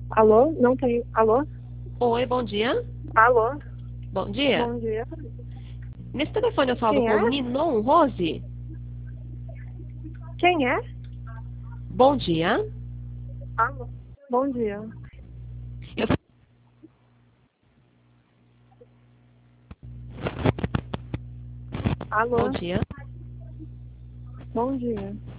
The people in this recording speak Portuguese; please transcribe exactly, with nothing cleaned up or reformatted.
Alô? Não tem. Alô? Oi, bom dia. Alô? Bom dia. Bom dia. Nesse telefone eu falo Quem com é? Ninon Rose. Quem é? Bom dia. Alô? Bom dia. Eu... Bom Alô? dia. Bom dia.